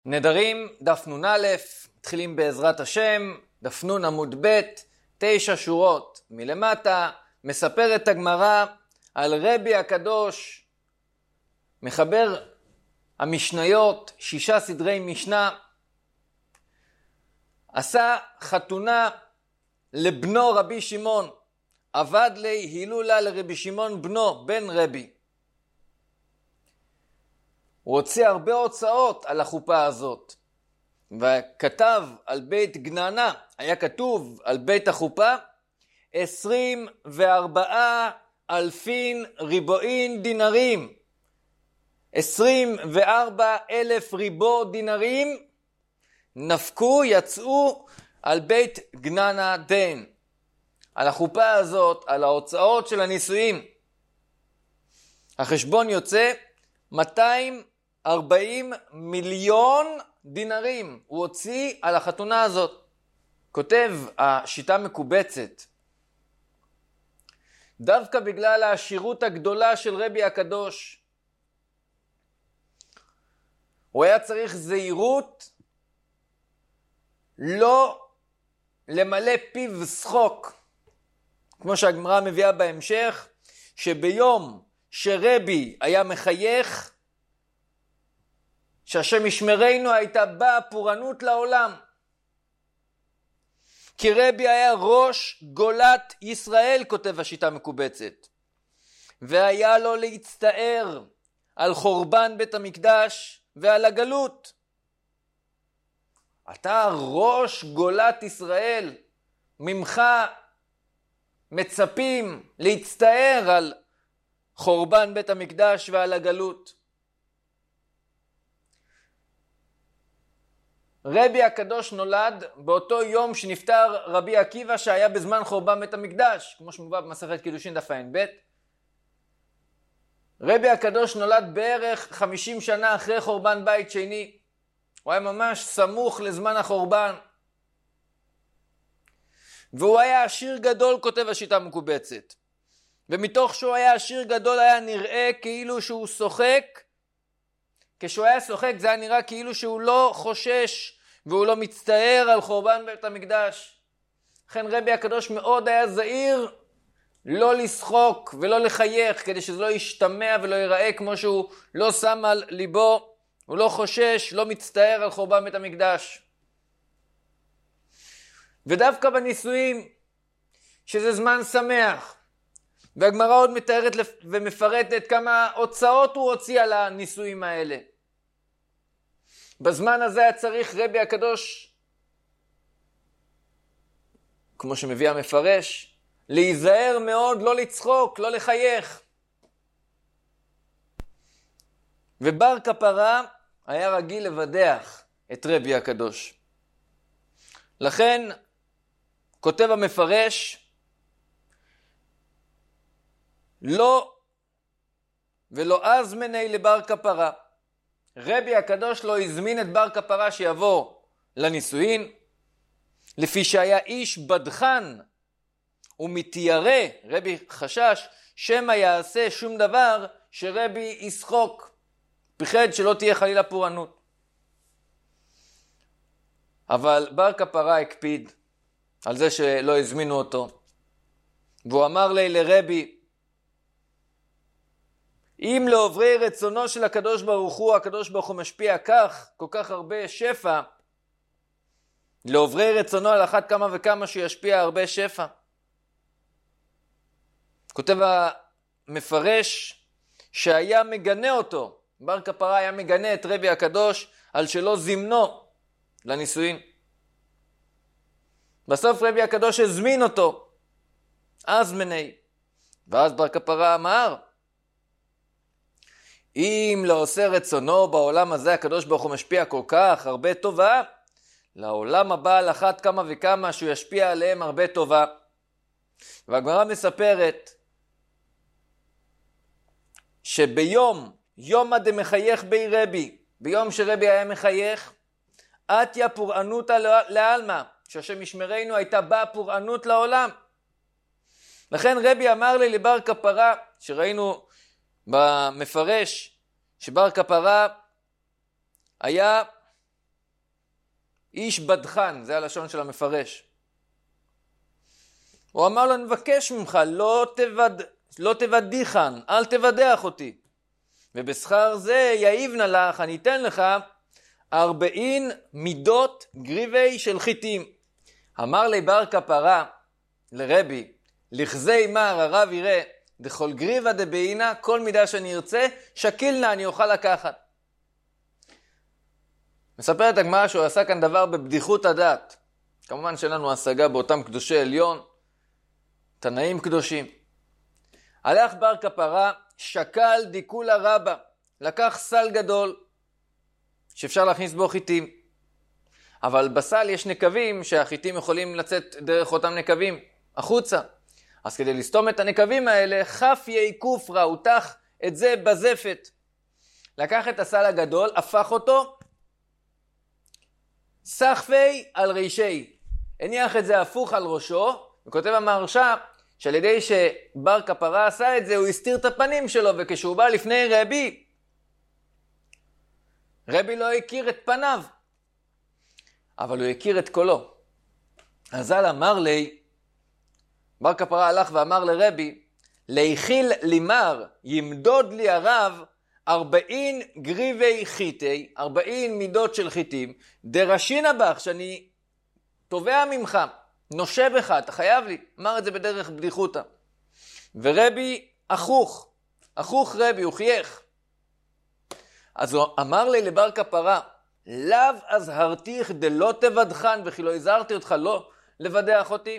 נדרים, דף נ"א, מתחילים בעזרת השם, דף נ' עמוד ב', 9 שורות מלמטה, מספרת הגמרא על רבי הקדוש, מחבר המשניות, 6 סדרי משנה, עשה חתונה לבנו רבי שמעון, עבד לי הילולה לרבי שמעון בנו, בן רבי. הוא הוציא הרבה הוצאות על החופה הזאת, וכתב על בית גננה, היה כתוב על בית החופה, 24,000 ריבועין דינרים, 24,000 ריבוע דינרים, נפקו, יצאו על בית גננה דן. על החופה הזאת, על ההוצאות של הנישואים. החשבון יוצא 240 מיליון דינרים הוא הוציא על החתונה הזאת. כותב השיטה מקובצת, דווקא בגלל העשירות הגדולה של רבי הקדוש, הוא היה צריך זהירות לא למלא פיו שחוק, כמו שהגמרא מביאה בהמשך, שביום שרבי היה מחייך, שהשם ישמרנו, הייתה באה פורענות לעולם. כי רבי היה ראש גולת ישראל, כותב השיטה מקובצת, והיה לו להצטער על חורבן בית המקדש ועל הגלות. אתה ראש גולת ישראל, ממך מצפים להצטער על חורבן בית המקדש ועל הגלות. רבי הקדוש נולד באותו יום שנפטר רבי עקיבא, שהיה בזמן חורבן בית המקדש, כמו שמובא במסכת קידושין דף ע"ב. רבי הקדוש נולד בערך 50 שנה אחרי חורבן בית שני. הוא היה ממש סמוך לזמן החורבן. והוא היה עשיר גדול, כותב השיטה מקובצת. ומתוך שהוא היה עשיר גדול היה נראה כאילו שהוא שוחק. כשהוא היה שוחק זה היה נראה כאילו שהוא לא חושש והוא לא מצטער על חורבן בית המקדש. לכן רבי הקדוש מאוד היה זהיר לא לשחוק ולא לחייך, כדי שזה לא ישתמע ולא ייראה כמו שהוא לא שם על ליבו, הוא לא חושש, לא מצטער על חורבן בית המקדש. ודווקא בנישואים, שזה זמן שמח, והגמרא עוד מתארת ומפרטת כמה הוצאות הוא הוציא על הנישואים האלה. בזמן הזה היה צריך רבי הקדוש, כמו שמביא המפרש, להיזהר מאוד, לא לצחוק, לא לחייך. ובר כפרה היה רגיל לבדח את רבי הקדוש. לכן כותב המפרש, לא ולא אזמני לבר כפרה. רבי הקדוש לא הזמין את בר כפרה שיבוא לנישואין, לפי שהיה איש בדחן ומתיירא. רבי חשש שמא יעשה שום דבר שרבי ישחוק, פחד שלא תהיה חלילה פורענות. אבל בר כפרה הקפיד על זה שלא הזמינו אותו, והוא אמר לי לרבי, אם לעוברי רצונו של הקדוש ברוך הוא, הקדוש ברוך הוא משפיע כך, כל כך הרבה שפע, לעוברי רצונו על אחת כמה וכמה שישפיע הרבה שפע. כותב המפרש שהיה מגנה אותו, בר כפרה היה מגנה את רבי הקדוש על שלא זימנו לנישואין. בסוף רבי הקדוש הזמין אותו, אזמני, ואז בר כפרה אמר, אם לא עושה רצונו בעולם הזה, הקדוש ברוך הוא משפיע כל כך הרבה טובה, לעולם הבא על אחת כמה וכמה שהוא ישפיע עליהם הרבה טובה. והגמרא מספרת שביום, יומא דמחייך בי רבי, ביום שרבי היה מחייך, עטיה פורענותא לעלמא, שהשם ישמרנו, הייתה באה פורענות לעולם. לכן רבי אמר לי לבר כפרה, שראינו במפרש שבר כפרה היה איש בדחן, זה הלשון של המפרש. הוא אמר לו, אני מבקש ממך, לא תבדיחן, אל תבדח אותי. ובשכר זה יעיבנה לך, אני אתן לך 40 מידות גריבי של חיטים. אמר לי בר כפרה לרבי, לכזי מר הרב יראה, דכל גריבה דבעינה, כל מידה שאני ארצה, שקילנה אני אוכל לקחת. מספרת הגמרא שהוא עשה כאן דבר בבדיחות הדעת. כמובן שאין לנו השגה באותם קדושי עליון, תנאים קדושים. הלך בר כפרה, שקל דיקולה רבה, לקח סל גדול, שאפשר להכניס בו חיטים. אבל בסל יש נקבים שהחיטים יכולים לצאת דרך אותם נקבים, החוצה. אז כדי לסתום את הנקבים האלה, חפי כופרה, הוא תח את זה בזפת. לקח את הסל הגדול, הפך אותו, סחפי על רישי. הניח את זה הפוך על ראשו, וכותב המהרש"א, שעל ידי שבר כפרה עשה את זה, הוא הסתיר את הפנים שלו, וכשהוא בא לפני רבי לא הכיר את פניו, אבל הוא הכיר את קולו. הז"ל אמר לי, בר כפרה הלך ואמר לרבי, להכיל לימר, ימדוד לי הרב 40 גריבי חיטי, 40 מידות של חיטים, דרשינה בך, שאני תובע ממך, נושה בך, אתה חייב לי. אמר את זה בדרך בדיחותה. ורבי אחוך רבי, הוא חייך. אז הוא אמר לי לבר כפרה, לאו הזהרתיך דלא תבדחן, וכי לא הזהרתי אותך לא לבדח אותי.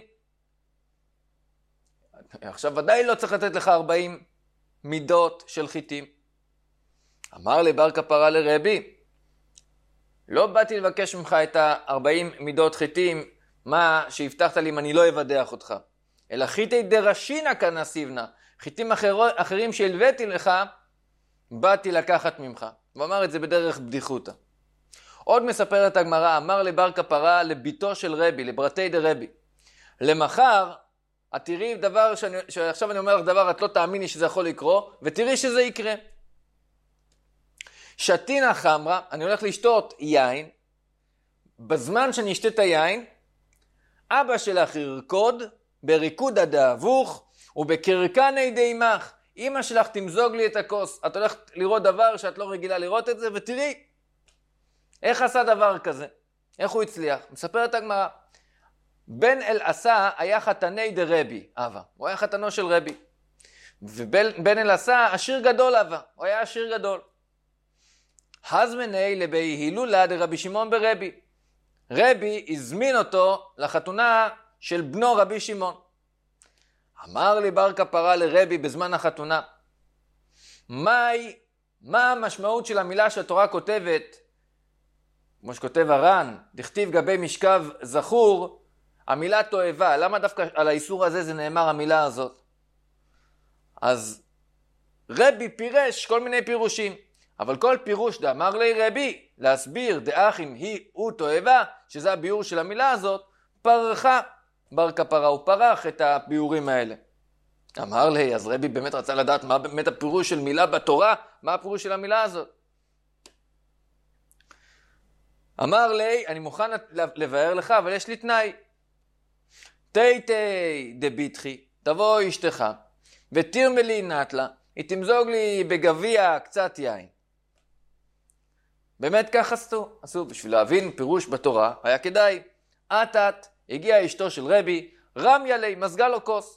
עכשיו ודאי לא צריך לתת לך 40 מידות של חיטים. אמר לי בר כפרה לרבי, לא באתי לבקש ממך את 40 מידות חיטים, מה שהבטחת לי אם אני לא אבדח אותך. אלא חיטי דרשינה כנסיבנה, חיטים אחרים שהלוויתי לך, באתי לקחת ממך. הוא אמר את זה בדרך בדיחותה. עוד מספרת הגמרא, אמר לבר כפרה לביתו של רבי, לברתי דרבי, למחר, את תראי דבר שעכשיו אני אומר לך דבר, את לא תאמיני שזה יכול לקרות, ותראי שזה יקרה. שתינה חמרה, אני הולך לשתות יין, בזמן שאני אשתה את היין, אבא שלך ירקוד בריקוד הדאבוך ובקרקני דיימך. אמא שלך תמזוג לי את הכוס. את הולכת לראות דבר שאת לא רגילה לראות את זה, ותראי איך עשה דבר כזה, איך הוא הצליח. מספרת הגמרא, בן אלעשה היה חתני דרבי, אבא. הוא היה חתנו של רבי. ובן אלעשה עשיר גדול אבא, הוא היה עשיר גדול. הזמני לבי הילולה דרבי שמעון ברבי. רבי הזמין אותו לחתונה של בנו רבי שמעון. אמר לי בר כפרה לרבי בזמן החתונה, מה המשמעות של המילה שהתורה כותבת, כמו שכותב הר"ן, דכתיב גבי משכב זכור, המילה תועבה, למה דווקא על האיסור הזה זה נאמר המילה הזאת? אז רבי פירש כל מיני פירושים, אבל כל פירוש דאמר לי רבי, להסביר דאחים הוא תועבה, שזה הביאור של המילה הזאת, פרחה בר כפרה, הוא פרח את הביאורים האלה. אמר לי, אז רבי באמת רצה לדעת מה באמת הפירוש של מילה בתורה, מה הפירוש של המילה הזאת. אמר לי, אני מוכן לבאר לך, אבל יש לי תנאי. תיתי דביתחי, תבוא אשתך, ותרמלי נטלה, היא תמזוג לי בגביע קצת יין. באמת כך עשו, בשביל להבין פירוש בתורה, היה כדאי. עתת, הגיעה אשתו של רבי, רמיה לי, מזגה לו כוס.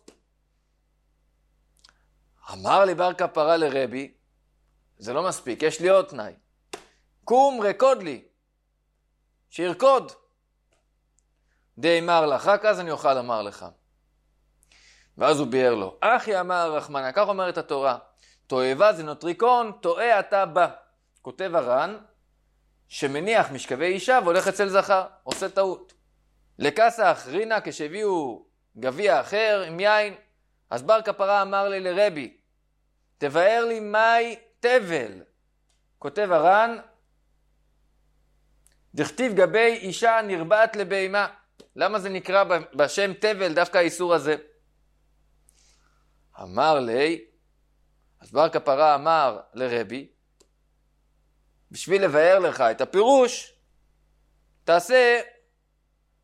אמר לי בר כפרה לרבי, זה לא מספיק, יש לי עוד תנאי. קום רקוד לי, שירקוד. די אמר לך, רק אז אני אוכל אמר לך. ואז הוא ביאר לו, אחי אמר רחמנה, כך אומרת התורה, תועבה זה נוטריקון, טועה אתה בא. כותב הר"ן, שמניח משכבי אישה והולך אצל זכר, עושה טעות. לקסח רינה כשהביאו גביע אחר עם יין, אז בר כפרה אמר לי לרבי, תבאר לי מהי תבל. כותב הר"ן, דכתיב גבי אישה נרבעת לבהמה. למה זה נקרא בשם תבל דווקא האיסור הזה? אמר לי, אז בר כפרה אמר לרבי, בשביל לבאר לך את הפירוש, תעשה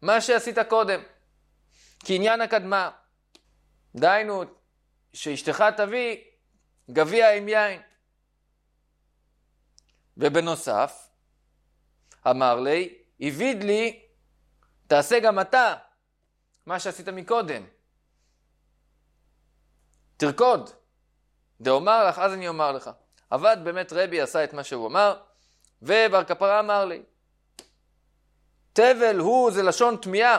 מה שעשית קודם. כעניין הקדמה. דהיינו, שאשתך תביא גביע עם יין. ובנוסף, אמר לי, הביד לי, תעשה גם אתה מה שעשית מקודם. תרקוד. דאמר לך, אז אני אומר לך. עבד באמת רבי עשה את מה שהוא אמר, ובר כפרה אמר לי, תבל הוא זה לשון תמיהה.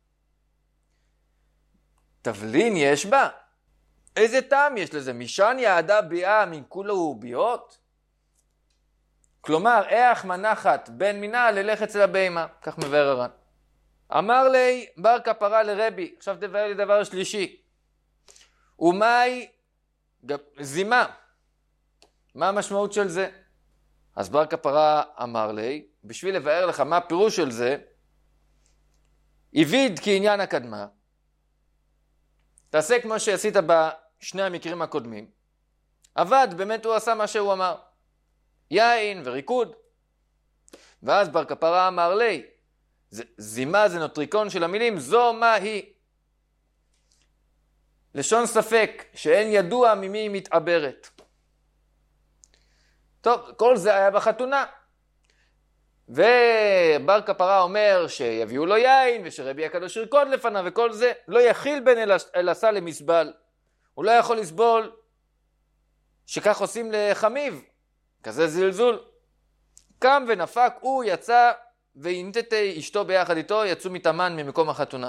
תבלין יש בה? איזה טעם יש לזה? משען יעדה ביאה מכולו ביאות? כלומר, איך מנחת בין מינה ללך אצל הבהמה, כך מבאר הר"ן. אמר לי בר כפרה לרבי, עכשיו תבאר לי דבר שלישי. ומהי זימה? מה המשמעות של זה? אז בר כפרה אמר לי, בשביל לבאר לך מה הפירוש של זה, הביד כעניין הקדמה, תעשה כמו שעשית בשני המקרים הקודמים, עבד, באמת הוא עשה מה שהוא אמר, יין וריקוד. ואז בר כפרה אמר לי, זימה זה נוטריקון של המילים, זו מה היא. לשון ספק, שאין ידוע ממי היא מתעברת. טוב, כל זה היה בחתונה. ובר כפרה אומר שיביאו לו יין, ושרבי הקדוש ירקוד לפניו, וכל זה. לא יכיל בן אל עשה למסבל. הוא לא יכול לסבול שכך עושים לחמיב. כזה זלזול. קם ונפק, הוא יצא, ואינתתי אשתו ביחד איתו, יצאו מתאמן ממקום החתונה.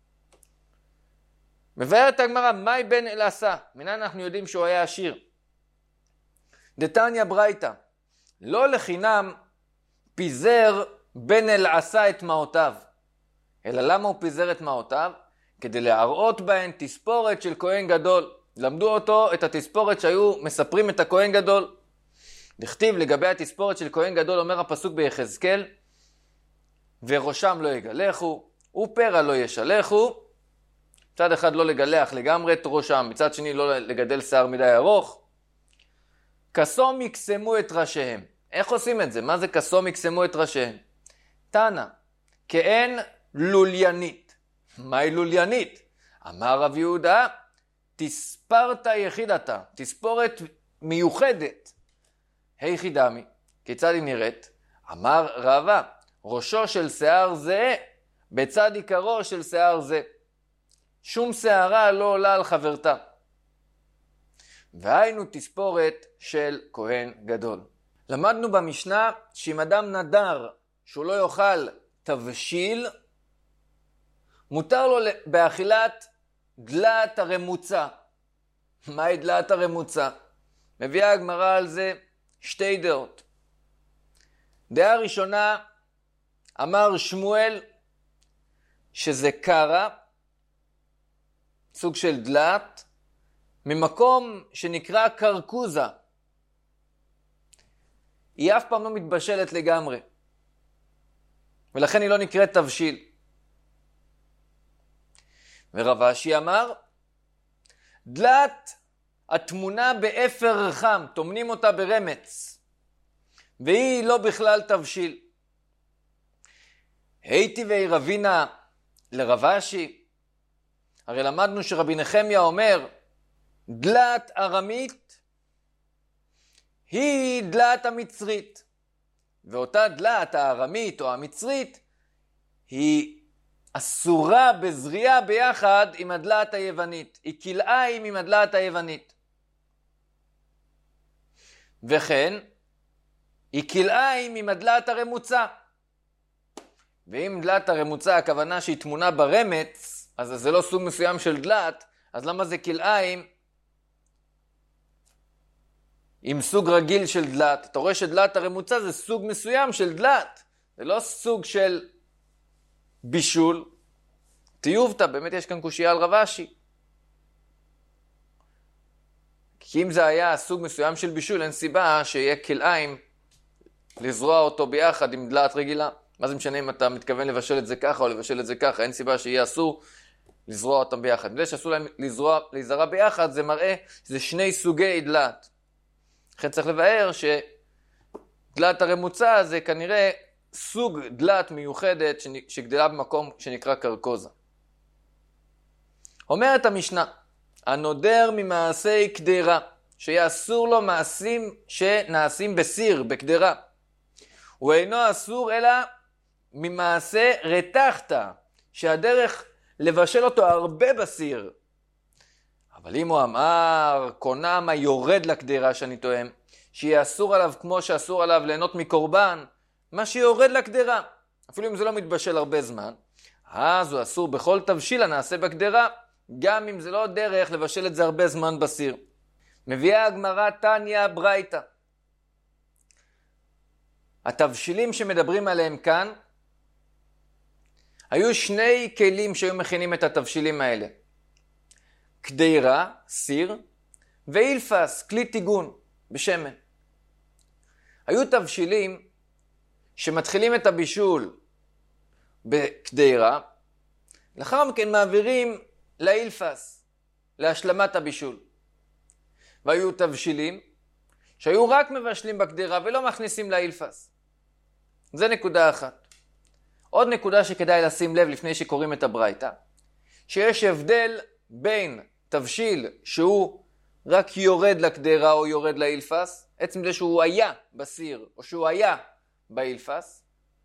מבארת הגמרא, מהי בן אל עשה? מנין אנחנו יודעים שהוא היה עשיר? דתניא ברייתא, לא לחינם פיזר בן אל עשה את מעותיו. אלא למה הוא פיזר את מעותיו? כדי להראות בהן תספורת של כהן גדול. למדו אותו את התספורת שהיו מספרים את הכהן גדול. נכתיב לגבי התספורת של כהן גדול, אומר הפסוק ביחזקאל, וראשם לא יגלחו, ופרע לא ישלחו. מצד אחד לא לגלח לגמרי את ראשם, מצד שני לא לגדל שיער מדי ארוך. כסום יקסמו את ראשיהם. איך עושים את זה? מה זה כסום יקסמו את ראשיהם? תנא, כאין לוליינית. מהי לוליינית? אמר רב יהודה, תספרת יחידתה, תספורת מיוחדת. היחידמי, כיצד היא נראית? אמר רבא, ראשו של שיער זה בצד עיקרו של שיער זה. שום שערה לא עולה על חברתה. והיינו תספורת של כהן גדול. למדנו במשנה שאם אדם נדר שהוא לא יאכל תבשיל, מותר לו באכילת דלת הרמוצה. מהי דלת הרמוצה? מביאה הגמרא על זה שתי דעות. דעה ראשונה, אמר שמואל שזה קרה, סוג של דלת, ממקום שנקרא קרקוזה. היא אף פעם לא מתבשלת לגמרי, ולכן היא לא נקראת תבשיל. ורב אשי אמר, דלת התמונה באפר חם, תומנים אותה ברמץ, והיא לא בכלל תבשיל. הייתי רבינה לרב אשי, הרי למדנו שרבי נחמיה אומר, דלת ארמית היא דלת המצרית, ואותה דלת הארמית או המצרית היא אסורה בזריעה ביחד עם הדלת היוונית, היא כלאיים עם הדלת היוונית. וכן, היא כלאיים עם הדלת הרמוצה. ואם דלת הרמוצה הכוונה שהיא תמונה ברמץ, אז זה לא סוג מסוים של דלת, אז למה זה כלאיים עם סוג רגיל של דלת? אתה רואה שדלת הרמוצה זה סוג מסוים של דלת, זה לא סוג של בישול. תיובתא, באמת יש כאן קושייה על רב אשי. כי אם זה היה סוג מסוים של בישול, אין סיבה שיהיה כלאיים לזרוע אותו ביחד עם דלת רגילה. מה זה משנה אם אתה מתכוון לבשל את זה ככה או לבשל את זה ככה? אין סיבה שיהיה אסור לזרוע אותם ביחד. בגלל שאסור להם להיזרע ביחד, זה מראה שזה שני סוגי דלת. לכן צריך לבאר שדלת הרמוצה זה כנראה סוג דלת מיוחדת שגדלה במקום שנקרא קרקוזה. אומרת המשנה, הנודר ממעשי קדרה, שיהיה אסור לו מעשים שנעשים בסיר, בקדרה. הוא אינו אסור אלא ממעשה רתחתא, שהדרך לבשל אותו הרבה בסיר. אבל אם הוא אמר, קונם היורד לקדרה שאני טועם, שיהיה אסור עליו כמו שאסור עליו ליהנות מקורבן, מה שיורד לקדרה, אפילו אם זה לא מתבשל הרבה זמן, אז הוא אסור בכל תבשיל הנעשה בקדרה, גם אם זה לא דרך לבשל את זה הרבה זמן בסיר. מביאה הגמרא תניא ברייתא. התבשילים שמדברים עליהם כאן, היו שני כלים שהיו מכינים את התבשילים האלה. קדרה, סיר, ואילפס, כלי טיגון, בשמן. היו תבשילים שמתחילים את הבישול בקדרה, לאחר מכן מעבירים לאילפס, להשלמת הבישול. והיו תבשילים שהיו רק מבשלים בקדרה ולא מכניסים לאילפס. זה נקודה אחת. עוד נקודה שכדאי לשים לב לפני שקוראים את הברייתא, שיש הבדל בין תבשיל שהוא רק יורד לקדרה או יורד לאילפס, עצם זה שהוא היה בסיר או שהוא היה באילפס,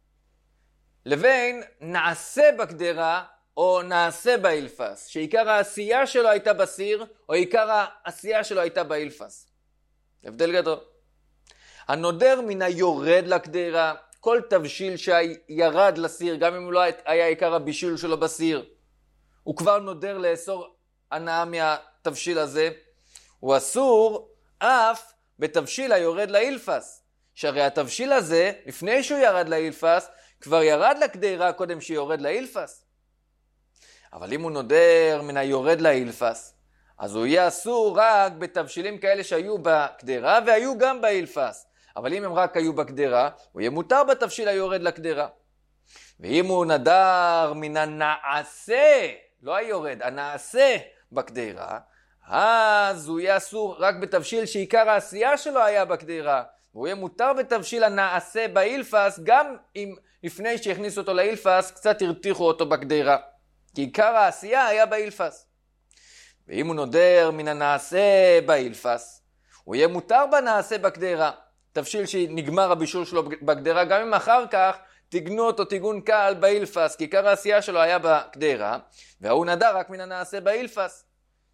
לבין נעשה בקדרה או נעשה באילפס, שעיקר העשייה שלו הייתה בסיר או עיקר העשייה שלו הייתה באילפס. הבדל גדול. הנודר מן היורד לקדרה, כל תבשיל שירד לסיר, גם אם הוא לא היה עיקר הבישול שלו בסיר, הוא כבר נודר לאסור הנאה מהתבשיל הזה, הוא אסור אף בתבשיל היורד לאילפס, שהרי התבשיל הזה, לפני שהוא ירד לאילפס, כבר ירד לקדרה קודם שיורד לאילפס. אבל אם הוא נודר מן היורד לאילפס, אז הוא יהיה אסור רק בתבשילים כאלה שהיו בקדרה והיו גם באילפס. אבל אם הם רק היו בקדרה, הוא יהיה מותר בתבשיל היורד לקדרה. ואם הוא נדר מן הנעשה, לא היורד, הנעשה בקדרה, אז הוא יהיה אסור רק בתבשיל שעיקר העשייה שלו היה בקדרה. והוא יהיה מותר בתבשיל הנעשה באילפס, גם אם לפני שהכניסו אותו לאילפס, קצת הרתיחו אותו בקדרה. כי עיקר העשייה היה באילפס. ואם הוא נודר מן הנעשה באילפס, הוא יהיה מותר בנעשה בקדרה. תבשיל שנגמר הבישול שלו בקדרה, גם אם אחר כך תיגנו אותו תיגון קל באילפס, כי עיקר העשייה שלו היה בקדרה, והוא נדר רק מן הנעשה באילפס.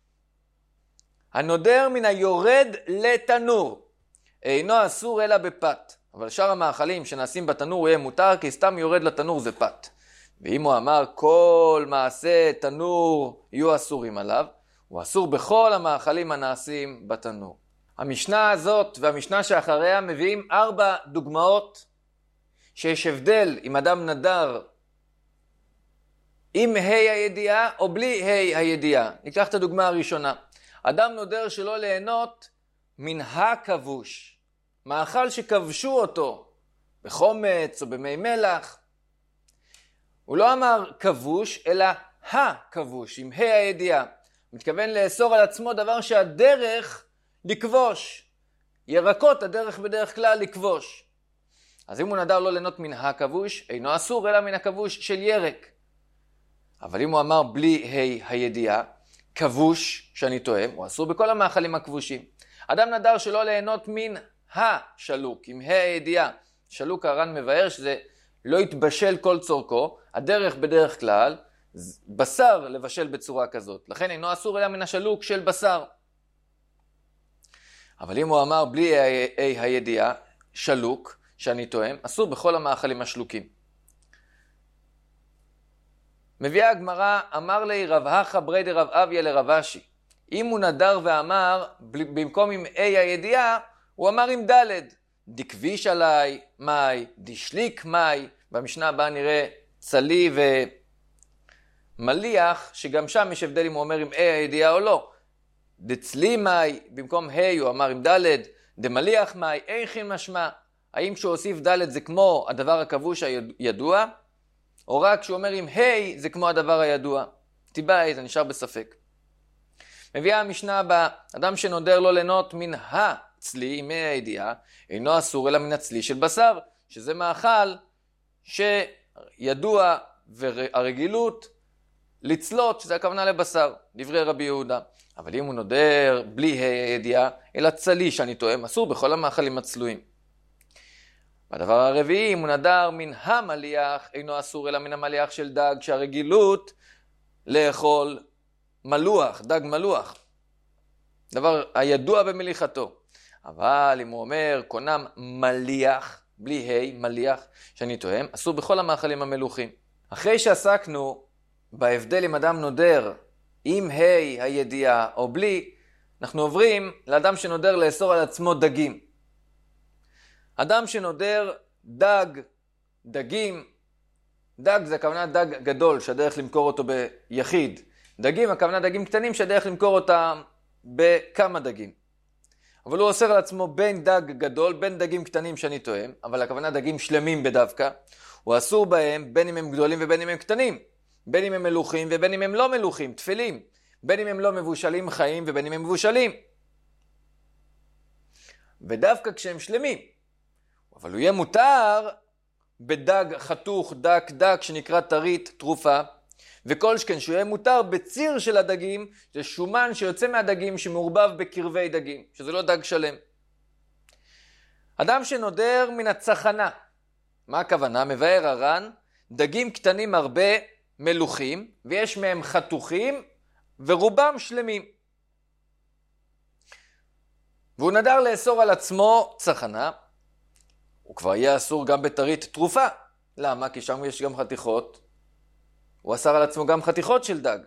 הנודר מן היורד לתנור, אינו אסור אלא בפת. אבל שאר המאכלים שנעשים בתנור יהיה מותר, כי סתם יורד לתנור זה פת. ואם הוא אמר כל מעשה תנור יהיו אסורים עליו, הוא אסור בכל המאכלים הנעשים בתנור. המשנה הזאת והמשנה שאחריה מביאים 4 דוגמאות שיש הבדל אם אדם נדר עם ה' הידיעה או בלי ה' הידיעה. ניקח את הדוגמה הראשונה. אדם נודר שלא ליהנות מן הכבוש, מאכל שכבשו אותו בחומץ או במי מלח. הוא לא אמר כבוש אלא הכבוש עם ה' הידיעה. הוא מתכוון לאסור על עצמו דבר שהדרך לכבוש. ירקות הדרך בדרך כלל לכבוש. אז אם הוא נדר לא ליהנות מן הכבוש, אינו אסור אלא מן הכבוש של ירק. אבל אם הוא אמר בלי ה' הידיעה, כבוש שאני טועם, הוא אסור בכל המאכלים הכבושים. אדם נדר שלא ליהנות מן השלוק, עם ה' הידיעה. שלוק הר"ן מבאר שזה לא יתבשל כל צורכו, הדרך בדרך כלל, בשר לבשל בצורה כזאת. לכן אינו אסור אלא מן השלוק של בשר. אבל אם הוא אמר בלי הידיעה, שלוק, שאני טועם, אסור בכל המאכלים השלוקים. מביאה הגמרא, אמר לי רב אחא ברי דרב אביה לרב אשי. אם הוא נדר ואמר, במקום עם A הידיעה, הוא אמר עם ד'. דכביש עליי, מאי, דשליק מאי. במשנה הבאה נראה צלי ומליח, שגם שם יש הבדל אם הוא אומר עם A הידיעה או לא. דצלי מאי, במקום ה' הוא אמר עם ד', דמליח מאי, איכין משמע. האם כשהוא הוסיף ד' זה כמו הדבר הכבוש הידוע, או רק כשהוא אומר עם ה' זה כמו הדבר הידוע? תיבאי, זה נשאר בספק. מביאה המשנה הבאה, אדם שנודר לא ליהנות מן הצלי, עם ה' הידיעה, אינו אסור אלא מן הצלי של בשר, שזה מאכל שידוע והרגילות לצלות, שזה הכוונה לבשר, דברי רבי יהודה. אבל אם הוא נודר בלי הידיעה, אלא צלי שאני טועם, אסור בכל המאכלים הצלויים. והדבר הרביעי, אם הוא נדר מן המליח, אינו אסור אלא מן המליח של דג, שהרגילות לאכול מלוח, דג מלוח. דבר הידוע במליחתו. אבל אם הוא אומר, קונם מליח, בלי ה' מליח, שאני טועם, אסור בכל המאכלים המלוחים. אחרי שעסקנו בהבדל אם אדם נודר עם ה' הידיעה או בלי, אנחנו עוברים לאדם שנודר לאסור על עצמו דגים. אדם שנודר דג, דגים, דג זה הכוונה דג גדול שהדרך למכור אותו ביחיד. דגים, הכוונה דגים קטנים שהדרך למכור אותם בכמה דגים. אבל הוא אוסר על עצמו בין דג גדול, בין דגים קטנים שאני טועם, אבל הכוונה דגים שלמים בדווקא. הוא אסור בהם בין אם הם גדולים ובין אם הם קטנים. בין אם הם מלוכים ובין אם הם לא מלוכים, תפלים. בין אם הם לא מבושלים חיים ובין אם הם מבושלים. ודווקא כשהם שלמים. אבל הוא יהיה מותר בדג חתוך, דג שנקרא טרית, תרופה. וכל שכן שהוא יהיה מותר בציר של הדגים, זה שומן שיוצא מהדגים שמעורבב בקרבי דגים, שזה לא דג שלם. אדם שנודר מן הצחנה. מה הכוונה? מבאר הר"ן, דגים קטנים הרבה מלוכים, ויש מהם חתוכים, ורובם שלמים. והוא נדר לאסור על עצמו צחנה, הוא כבר יהיה אסור גם בטרית תרופה. למה? כי שם יש גם חתיכות. הוא אסר על עצמו גם חתיכות של דג.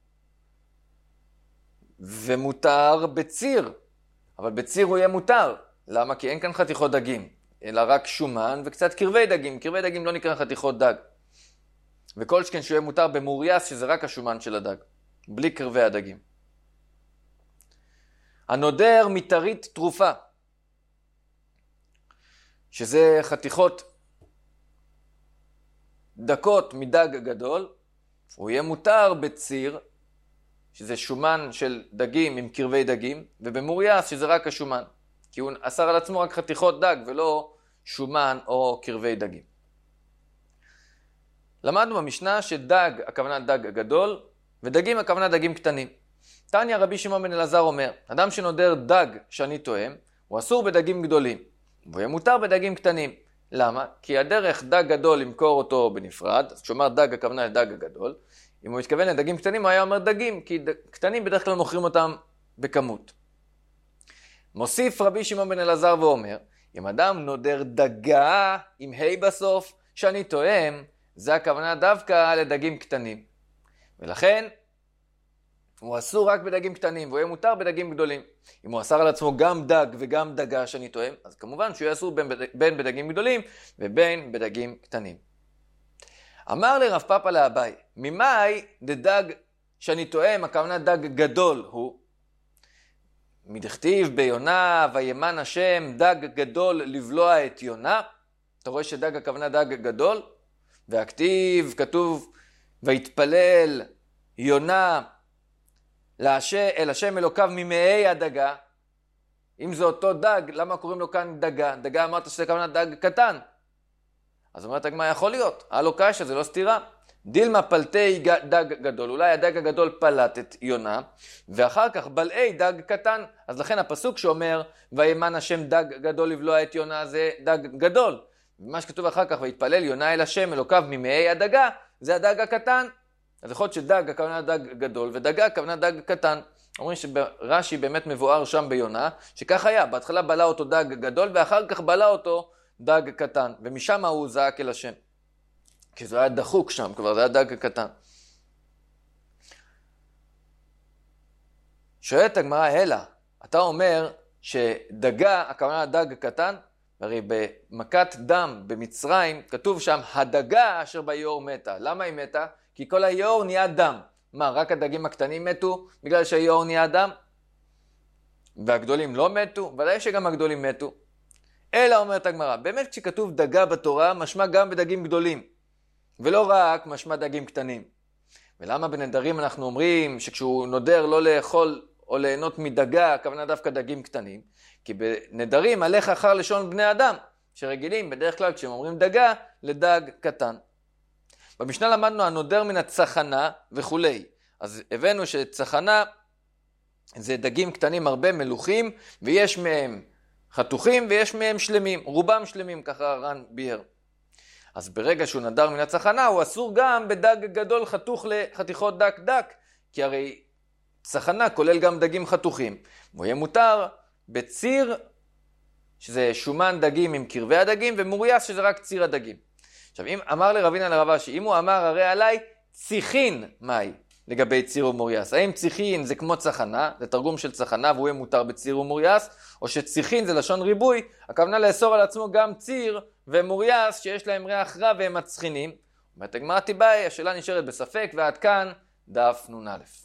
ומותר בציר. אבל בציר הוא יהיה מותר. למה? כי אין כאן חתיכות דגים, אלא רק שומן וקצת קרבי דגים. קרבי דגים לא נקרא חתיכות דג. וכל שכן שהוא יהיה מותר במורייס, שזה רק השומן של הדג. בלי קרבי הדגים. הנודר מטרית תרופה. שזה חתיכות דקות מדג גדול, הוא יהיה מותר בציר, שזה שומן של דגים עם קרבי דגים, ובמורייס שזה רק השומן, כי הוא אסר על עצמו רק חתיכות דג ולא שומן או קרבי דגים. למדנו במשנה שדג הכוונה דג גדול, ודגים הכוונה דגים קטנים. תניא רבי שמעון בן אלעזר אומר, אדם שנודר דג שאני טועם, הוא אסור בדגים גדולים, והוא יהיה מותר בדגים קטנים. למה? כי הדרך דג גדול למכור אותו בנפרד, אז כשאומר דג הכוונה לדג הגדול, אם הוא מתכוון לדגים קטנים הוא היה אומר דגים, כי קטנים בדרך כלל מוכרים אותם בכמות. מוסיף רבי שמעון בן אלעזר ואומר, אם אדם נודר דגה עם ה' בסוף שאני טועם, זה הכוונה דווקא לדגים קטנים. ולכן הוא אסור רק בדגים קטנים, והוא יהיה מותר בדגים גדולים. אם הוא אסר על עצמו גם דג וגם דגה שאני טועם, אז כמובן שהוא יהיה אסור בין בדגים גדולים ובין בדגים קטנים. אמר לרב פאפא לאביי, ממאי דדג שאני טועם, הכוונה דג גדול הוא. מדכתיב ביונה וימן השם דג גדול לבלוע את יונה. אתה רואה שדג הכוונה דג גדול? והכתיב כתוב ויתפלל יונה אל השם אלוקיו ממאי הדגה. אם זה אותו דג, למה קוראים לו כאן דגה? דגה אמרת שזה כוונה דג קטן. אז אומרת הגמרא, יכול להיות. הלא קשיא, זה לא סתירה. דילמה פלטי דג גדול. אולי הדג הגדול פלט את יונה, ואחר כך בלעי דג קטן. אז לכן הפסוק שאומר, וימן השם דג גדול לבלוע את יונה, זה דג גדול. ומה שכתוב אחר כך, ויתפלל יונה אל השם אלוקיו ממאי הדגה, זה הדג הקטן. אז יכול להיות שדג הכוונה דג גדול, ודגה הכוונה דג קטן. אומרים שרש"י באמת מבואר שם ביונה, שכך היה, בהתחלה בלע אותו דג גדול, ואחר כך בלע אותו דג קטן, ומשם הוא זעק אל השם. כי זה היה דחוק שם, כבר זה היה דג קטן. שואלת הגמרא, הלה, אתה אומר שדגה הכוונה דג קטן, הרי במכת דם במצרים כתוב שם, הדגה אשר ביאור מתה. למה היא מתה? כי כל היאור נהיה דם. מה, רק הדגים הקטנים מתו בגלל שהיאור נהיה דם? והגדולים לא מתו? ודאי שגם הגדולים מתו. אלא אומרת הגמרא, באמת כשכתוב דגה בתורה, משמע גם בדגים גדולים. ולא רק משמע דגים קטנים. ולמה בנדרים אנחנו אומרים שכשהוא נודר לא לאכול או ליהנות מדגה, הכוונה דווקא דגים קטנים? כי בנדרים הלך אחר לשון בני אדם, שרגילים בדרך כלל כשהם אומרים דגה, לדג קטן. במשנה למדנו הנודר מן הצחנה וכולי. אז הבאנו שצחנה זה דגים קטנים הרבה מלוכים, ויש מהם חתוכים ויש מהם שלמים, רובם שלמים, ככה רן ביאר. אז ברגע שהוא נדר מן הצחנה, הוא אסור גם בדג גדול חתוך לחתיכות דק דק, כי הרי צחנה כולל גם דגים חתוכים. הוא יהיה מותר בציר, שזה שומן דגים עם קרבי הדגים, ומורייס שזה רק ציר הדגים. עכשיו, אם אמר לרבינה לרב אשי, אם הוא אמר הרי עליי ציחין מהי לגבי ציר ומורייס, האם ציחין זה כמו צחנה, זה תרגום של צחנה והוא יהיה מותר בציר ומורייס, או שציחין זה לשון ריבוי, הכוונה לאסור על עצמו גם ציר ומורייס שיש להם ריח רע והם מצחינים. אומרת הגמרא תיבאי, השאלה נשארת בספק, ועד כאן דף נ"א.